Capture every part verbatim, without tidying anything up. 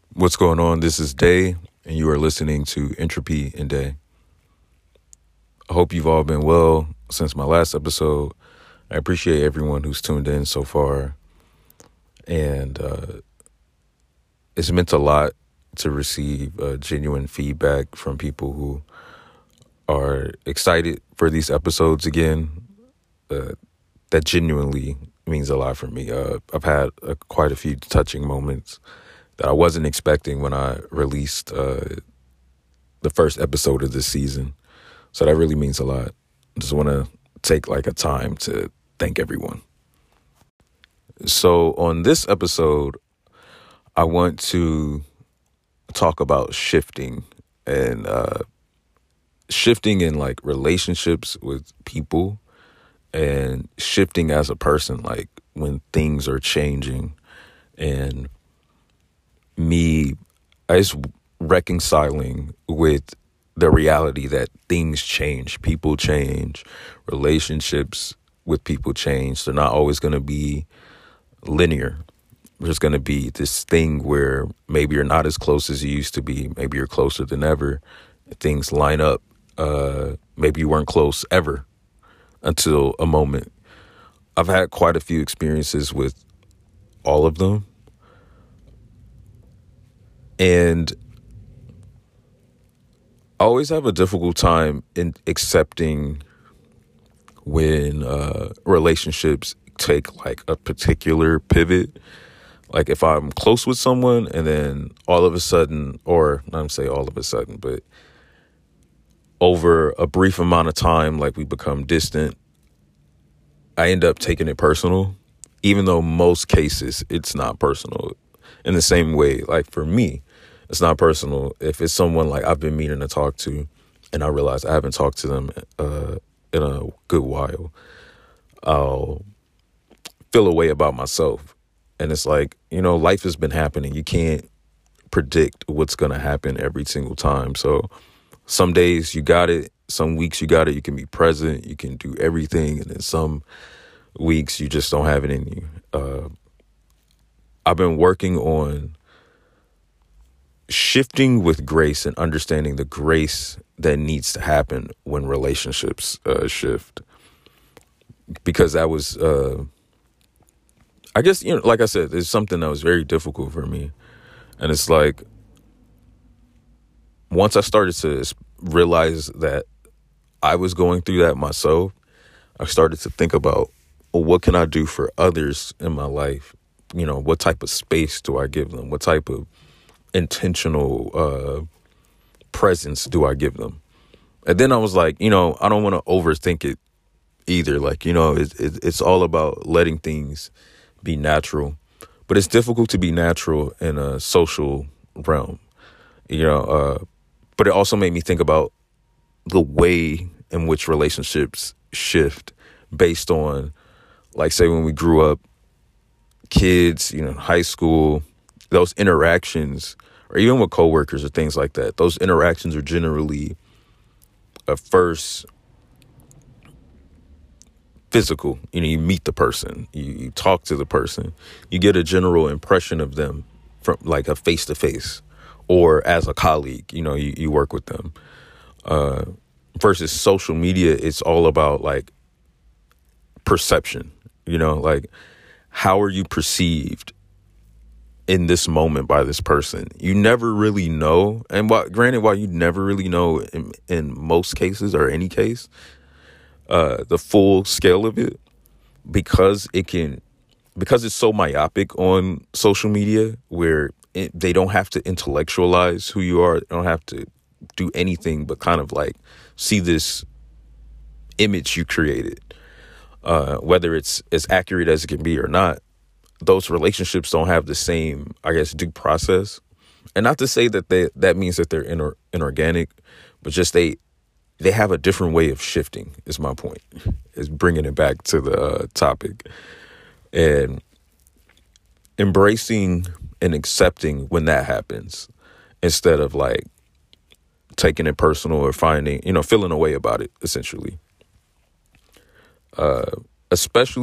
What's going on? This is Day, and you are listening to Entropy and Day. I hope you've all been well since my last episode. I appreciate everyone who's tuned in so far, and uh, it's meant a lot to receive uh, genuine feedback from people who are excited for these episodes again. Uh, that genuinely means a lot for me. Uh, I've had uh, quite a few touching moments that I wasn't expecting when I released uh, the first episode of this season. So that really means a lot. I just want to take like a time to thank everyone. So on this episode, I want to talk about shifting and uh, shifting in like relationships with people and shifting as a person, like when things are changing and me, I just reconciling with the reality that things change, people change, relationships with people change. They're not always going to be linear. There's going to be this thing where maybe you're not as close as you used to be. Maybe you're closer than ever. Things line up. Uh, maybe you weren't close ever until a moment. I've had quite a few experiences with all of them. And I always have a difficult time in accepting when uh, relationships take like a particular pivot. Like if I'm close with someone and then all of a sudden, or not to say all of a sudden, but over a brief amount of time, like we become distant, I end up taking it personal, even though most cases it's not personal. In the same way, like for me, it's not personal. If it's someone like I've been meaning to talk to and I realize I haven't talked to them uh, in a good while, I'll feel a way about myself. And it's like, you know, life has been happening. You can't predict what's going to happen every single time. So some days you got it. Some weeks you got it. You can be present. You can do everything. And then some weeks you just don't have it in you. Uh, I've been working on shifting with grace and understanding the grace that needs to happen when relationships uh, shift. Because that was, uh, I guess, you know, like I said, it's something that was very difficult for me. And it's like, once I started to realize that I was going through that myself, I started to think about, well, what can I do for others in my life? You know, what type of space do I give them? What type of intentional uh, presence do I give them? And then I was like, you know, I don't want to overthink it either. Like, you know, it, it, it's all about letting things be natural. But it's difficult to be natural in a social realm, you know. Uh, but it also made me think about the way in which relationships shift based on, like, say, when we grew up, kids, you know, high school, those interactions, or even with coworkers or things like that, those interactions are generally at first physical. You know, you meet the person, you, you talk to the person, you get a general impression of them from like a face to face or as a colleague, you know, you, you work with them. Uh, versus social media, it's all about like perception, you know, like, how are you perceived in this moment by this person? You never really know. And while, granted, while you never really know in, in most cases or any case, uh, the full scale of it, because it can, because it's so myopic on social media where it, they don't have to intellectualize who you are. They don't have to do anything but kind of like see this image you created. Uh, whether it's as accurate as it can be or not, those relationships don't have the same, I guess, due process. And not to say that they, that means that they're inor- inorganic, but just they they have a different way of shifting, is my point, is bringing it back to the uh, topic. And embracing and accepting when that happens instead of like taking it personal or finding, you know, feeling a way about it, essentially. Uh, especially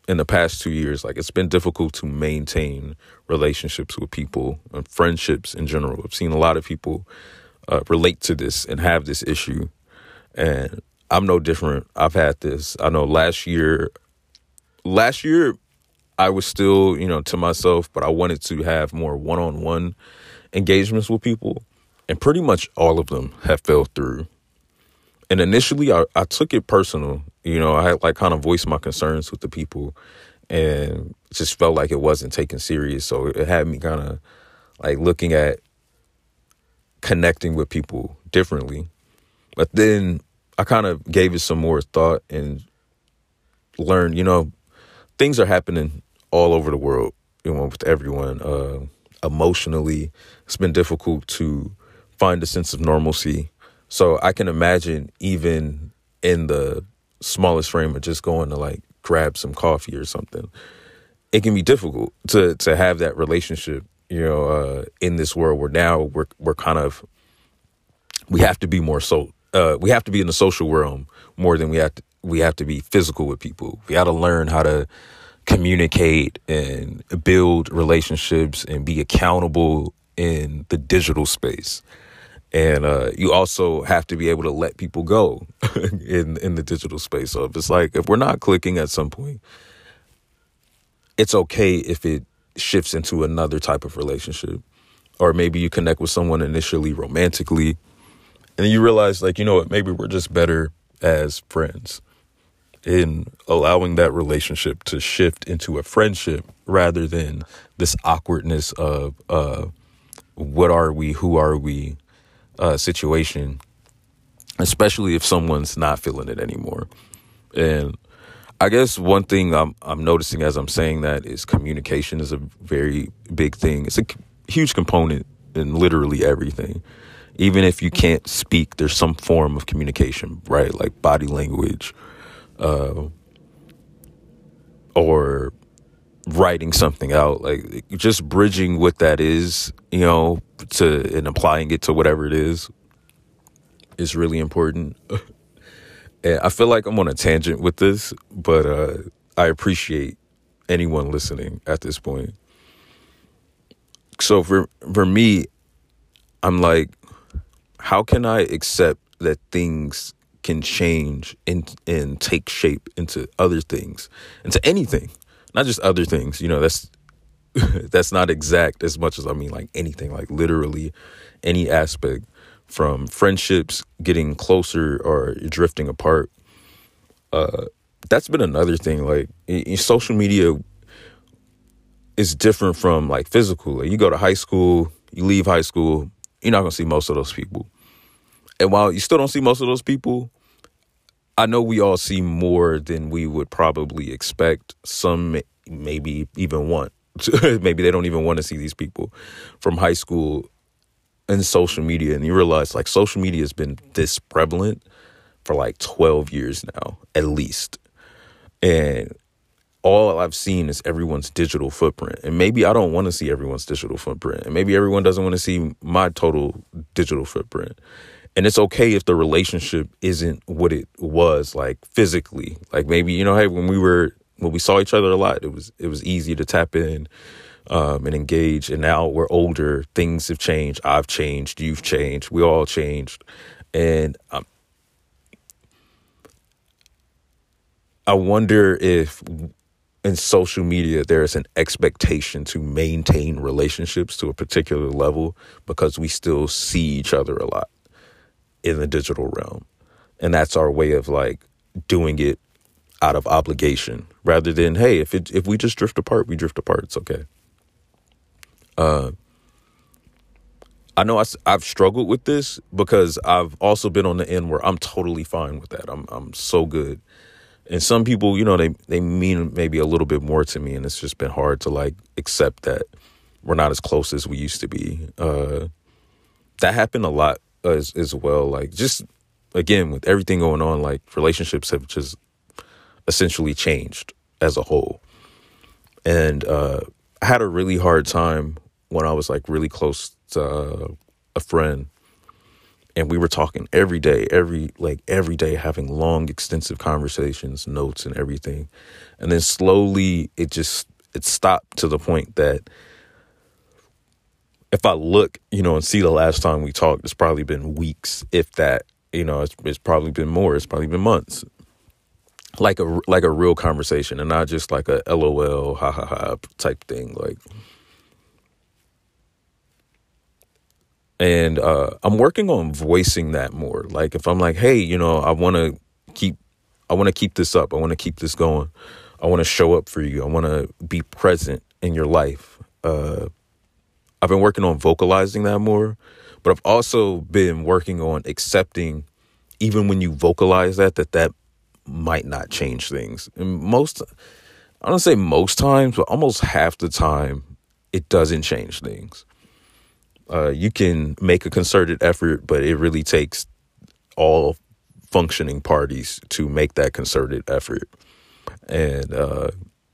in the past two years, like it's been difficult to maintain relationships with people and friendships in general. I've seen a lot of people uh, relate to this and have this issue. And I'm no different. I've had this. I know last year, last year I was still, you know, to myself, but I wanted to have more one-on-one engagements with people. And pretty much all of them have fell through. And initially I, I took it personal. You know, I had like kind of voiced my concerns with the people and just felt like it wasn't taken serious. So it had me kind of like looking at connecting with people differently. But then I kind of gave it some more thought and learned, you know, things are happening all over the world, you know, with everyone. Uh, emotionally, it's been difficult to find a sense of normalcy. So I can imagine even in the smallest frame of just going to like grab some coffee or something, it can be difficult to to have that relationship, you know, uh, in this world where now we're we're kind of, we have to be more so, uh, we have to be in the social realm more than we have to, we have to be physical with people. We got to learn how to communicate and build relationships and be accountable in the digital space. And uh, you also have to be able to let people go in, in the digital space. So if it's like, if we're not clicking at some point, it's okay if it shifts into another type of relationship. Or maybe you connect with someone initially romantically, and then you realize, like, you know what, maybe we're just better as friends. In allowing that relationship to shift into a friendship rather than this awkwardness of uh, what are we, who are we, uh, situation, especially if someone's not feeling it anymore. And I guess one thing I'm I'm noticing as I'm saying that is communication is a very big thing. It's a huge component in literally everything. Even if you can't speak, there's some form of communication, right? Like body language, uh, or writing something out, like just bridging what that is, you know, to and applying it to whatever it is, is really important. And I feel like I'm on a tangent with this, but uh, I appreciate anyone listening at this point. So for for me, I'm like, how can I accept that things can change and and take shape into other things, into anything, not just other things. You know, that's that's not exact as much as I mean like anything, like literally any aspect, from friendships getting closer or drifting apart. Uh, that's been another thing. Like in, in social media is different from like physical. Like you go to high school, you leave high school, you're not gonna see most of those people. And while you still don't see most of those people, I know we all see more than we would probably expect. Some may, maybe even want. Maybe they don't even want to see these people from high school and social media. And you realize like social media has been this prevalent for like twelve years now, at least. And all I've seen is everyone's digital footprint. And maybe I don't want to see everyone's digital footprint. And maybe everyone doesn't want to see my total digital footprint. And it's okay if the relationship isn't what it was like physically. Like maybe, you know, hey, when we were, when we saw each other a lot, it was, it was easy to tap in um, and engage. And now we're older. Things have changed. I've changed. You've changed. We all changed. And um, I wonder if in social media, there's an expectation to maintain relationships to a particular level because we still see each other a lot in the digital realm. And that's our way of like doing it out of obligation rather than, hey, if it, if we just drift apart, we drift apart. It's okay. Uh, I know I, I've struggled with this because I've also been on the end where I'm totally fine with that. I'm I'm so good. And some people, you know, they, they mean maybe a little bit more to me. And it's just been hard to like accept that we're not as close as we used to be. Uh, that happened a lot as, as well. Like just, again, with everything going on, like relationships have just essentially changed as a whole. And uh, I had a really hard time when I was like really close to uh, a friend. And we were talking every day, every like every day, having long, extensive conversations, notes and everything. And then slowly it just it stopped to the point that if I look, you know, and see the last time we talked, it's probably been weeks, if that. You know, it's, it's probably been more. It's probably been months. Like a like a real conversation, and not just like a LOL, ha ha ha type thing. Like, and uh, I'm working on voicing that more. Like, if I'm like, hey, you know, I want to keep, I want to keep this up. I want to keep this going. I want to show up for you. I want to be present in your life. Uh, I've been working on vocalizing that more, but I've also been working on accepting, even when you vocalize that, that that might not change things. And most, I don't say most times, but almost half the time, it doesn't change things. Uh, you can make a concerted effort, but it really takes all functioning parties to make that concerted effort. And uh,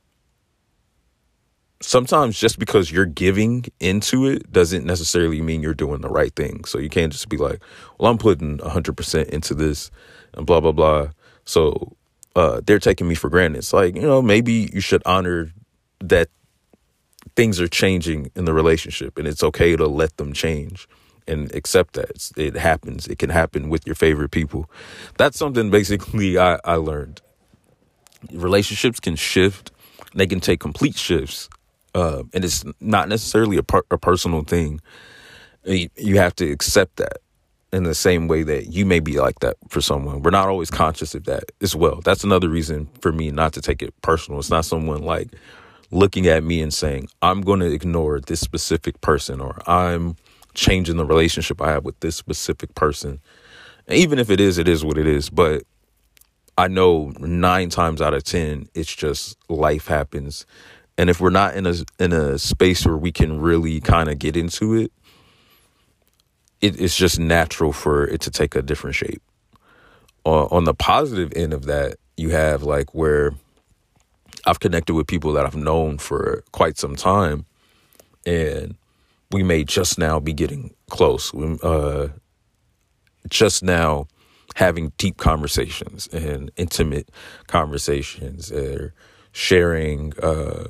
sometimes just because you're giving into it doesn't necessarily mean you're doing the right thing. So you can't just be like, well, I'm putting one hundred percent into this and blah, blah, blah. So uh, they're taking me for granted. It's like, you know, maybe you should honor that things are changing in the relationship, and it's okay to let them change and accept that. It's, it happens. It can happen with your favorite people. That's something basically I, I learned. Relationships can shift. They can take complete shifts. Uh, and it's not necessarily a, per- a personal thing. You, you have to accept that in the same way that you may be like that for someone. We're not always conscious of that as well. That's another reason for me not to take it personal. It's not someone like looking at me and saying, I'm going to ignore this specific person, or I'm changing the relationship I have with this specific person. And even if it is, it is what it is. But I know nine times out of ten, it's just life happens. And if we're not in a in a space where we can really kind of get into it, it, it's just natural for it to take a different shape. Uh, on the positive end of that, you have like where I've connected with people that I've known for quite some time, and we may just now be getting close. We, uh, just now having deep conversations and intimate conversations, or sharing uh,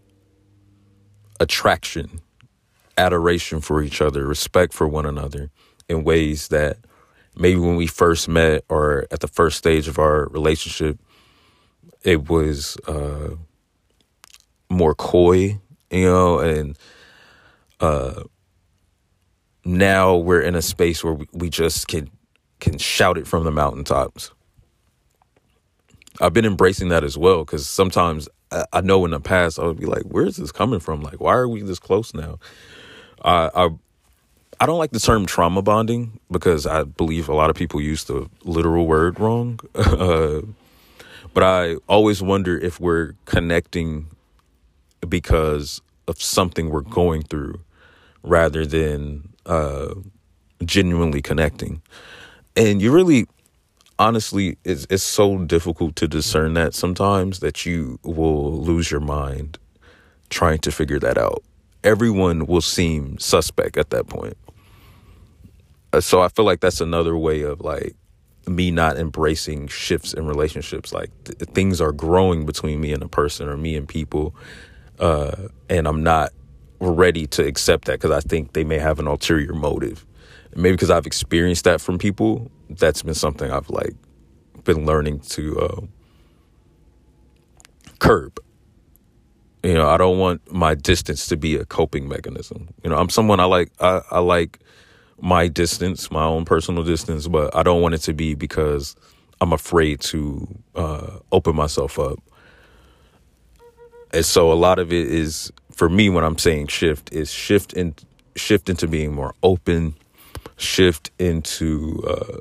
attraction, adoration for each other, respect for one another in ways that maybe when we first met or at the first stage of our relationship, it was uh, more coy, you know, and uh, now we're in a space where we, we just can can shout it from the mountaintops. I've been embracing that as well, because sometimes I, I know in the past I would be like, where is this coming from? Like, why are we this close now? I, I I don't like the term trauma bonding, because I believe a lot of people use the literal word wrong. uh, but I always wonder if we're connecting because of something we're going through rather than uh, genuinely connecting. And you really, honestly, it's, it's so difficult to discern that sometimes that you will lose your mind trying to figure that out. Everyone will seem suspect at that point. Uh, so I feel like that's another way of like me not embracing shifts in relationships. Like th- things are growing between me and a person, or me and people. Uh, and I'm not ready to accept that, because I think they may have an ulterior motive. Maybe because I've experienced that from people. That's been something I've like been learning to uh, curb. You know, I don't want my distance to be a coping mechanism. You know, I'm someone I like, I, I like my distance, my own personal distance, but I don't want it to be because I'm afraid to uh, open myself up. And so a lot of it is, for me, when I'm saying shift, is shift in, shift into being more open, shift into uh,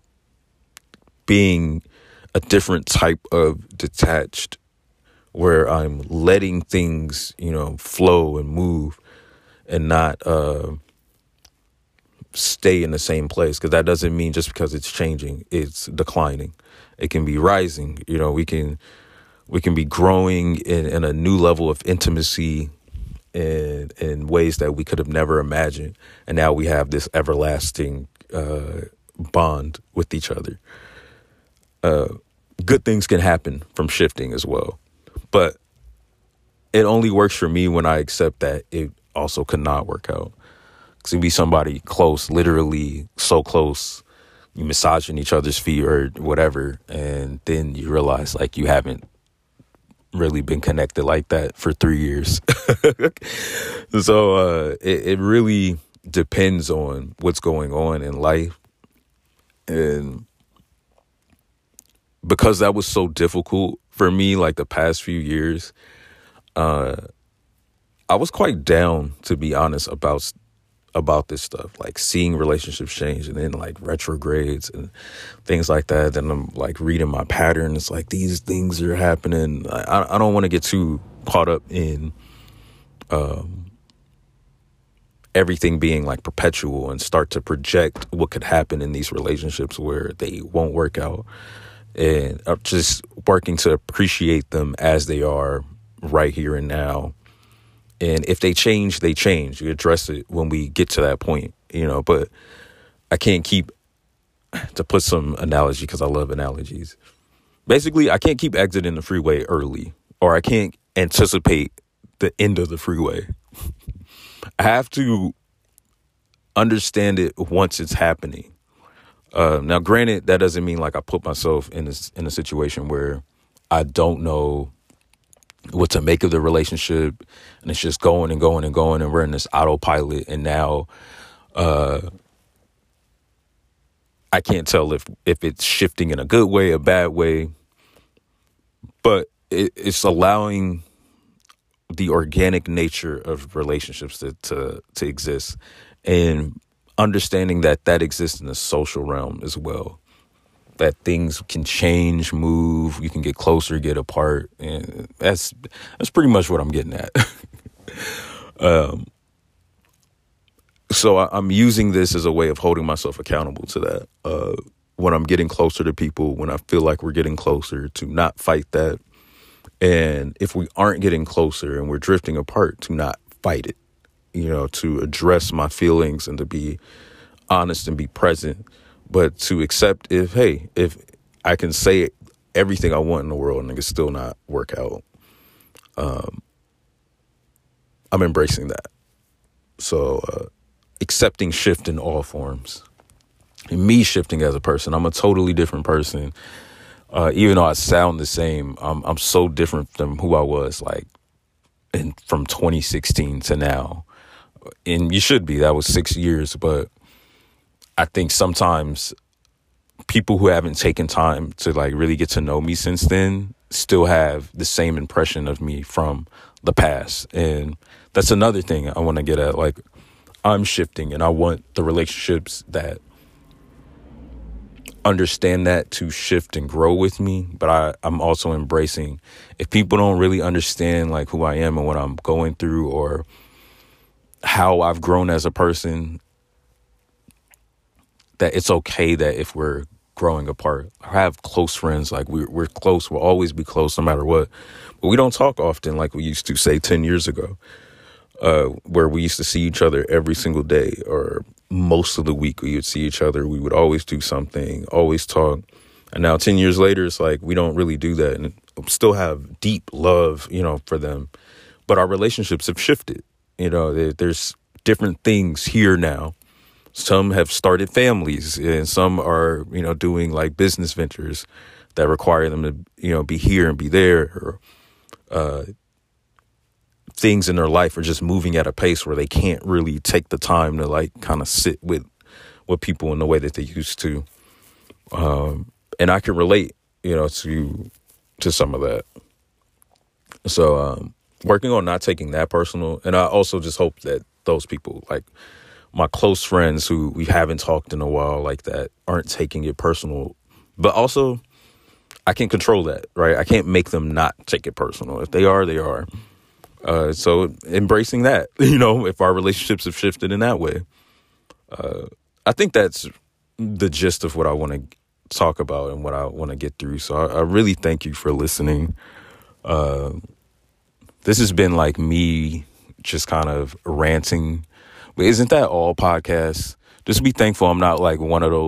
being a different type of detached, where I'm letting things, you know, flow and move, and not uh, stay in the same place. Because that doesn't mean just because it's changing, it's declining. It can be rising. You know, we can we can be growing in, in a new level of intimacy in, in ways that we could have never imagined. And now we have this everlasting uh, bond with each other. Uh, good things can happen from shifting as well. But it only works for me when I accept that it also could not work out. Because it'd be somebody close, literally so close, you massaging each other's feet or whatever, and then you realize like you haven't really been connected like that for three years. So uh, it, it really depends on what's going on in life. And because that was so difficult for me, like the past few years, uh, I was quite down, to be honest, about about this stuff, like seeing relationships change and then like retrogrades and things like that. Then I'm like reading my patterns, like these things are happening. I, I don't want to get too caught up in um, everything being like perpetual and start to project what could happen in these relationships where they won't work out. And I'm just working to appreciate them as they are right here and now. And if they change, they change. You address it when we get to that point, you know, but I can't keep, to put some analogy, because I love analogies. Basically, I can't keep exiting the freeway early, or I can't anticipate the end of the freeway. I have to understand it once it's happening. Uh, now, granted, that doesn't mean like I put myself in this, in a situation where I don't know what to make of the relationship, and it's just going and going and going, and we're in this autopilot, and now uh I can't tell if if it's shifting in a good way, a bad way, but it, it's allowing the organic nature of relationships to, to to exist, and understanding that that exists in the social realm as well. That things can change, move, you can get closer, get apart. And that's that's pretty much what I'm getting at. um, so I, I'm using this as a way of holding myself accountable to that. Uh, when I'm getting closer to people, when I feel like we're getting closer, to not fight that. And if we aren't getting closer and we're drifting apart, to not fight it. You know, to address my feelings and to be honest and be present. But to accept if, hey, if I can say everything I want in the world and it can still not work out, um, I'm embracing that. So uh, accepting shift in all forms. And me shifting as a person, I'm a totally different person. Uh, even though I sound the same, I'm, I'm so different from who I was like in, from twenty sixteen to now. And you should be. That was six years, but I think sometimes people who haven't taken time to like really get to know me since then still have the same impression of me from the past. And that's another thing I want to get at. Like, I'm shifting, and I want the relationships that understand that to shift and grow with me. But I, I'm also embracing, if people don't really understand like who I am and what I'm going through or how I've grown as a person, that it's okay that if we're growing apart. I have close friends, like we're, we're close. We'll always be close no matter what. But we don't talk often like we used to, say, ten years ago, uh, where we used to see each other every single day, or most of the week we would see each other. We would always do something, always talk. And now ten years later, it's like we don't really do that, and still have deep love, you know, for them. But our relationships have shifted. You know, there, there's different things here now. Some have started families, and some are, you know, doing like business ventures that require them to, you know, be here and be there. Or uh, things in their life are just moving at a pace where they can't really take the time to like kind of sit with with people in the way that they used to. Um, and I can relate, you know, to to some of that. So um, working on not taking that personal. And I also just hope that those people, like my close friends who we haven't talked in a while like that, aren't taking it personal. But also, I can't control that, right? I can't make them not take it personal. If they are, they are. Uh, so embracing that, you know, if our relationships have shifted in that way. Uh, I think that's the gist of what I want to talk about and what I want to get through. So I, I really thank you for listening. Uh, this has been like me just kind of ranting. But isn't that all podcasts? Just be thankful I'm not like one of those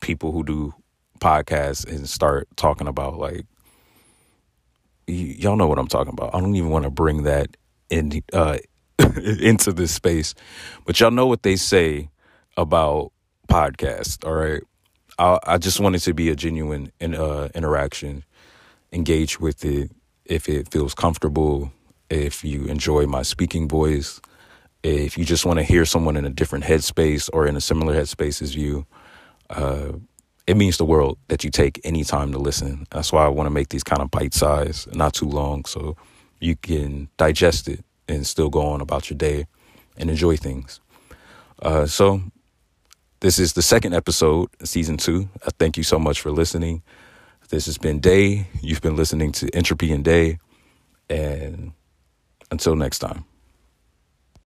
people who do podcasts and start talking about like, y- y'all know what I'm talking about. I don't even want to bring that in uh, into this space, but y'all know what they say about podcasts. All right. I, I just want it to be a genuine in, uh, interaction, engage with it. If it feels comfortable, if you enjoy my speaking voice, if you just want to hear someone in a different headspace or in a similar headspace as you, uh, it means the world that you take any time to listen. That's why I want to make these kind of bite-sized, not too long, so you can digest it and still go on about your day and enjoy things. Uh, so this is the second episode, season two. I thank you so much for listening. This has been Day. You've been listening to Entropy and Day. And until next time.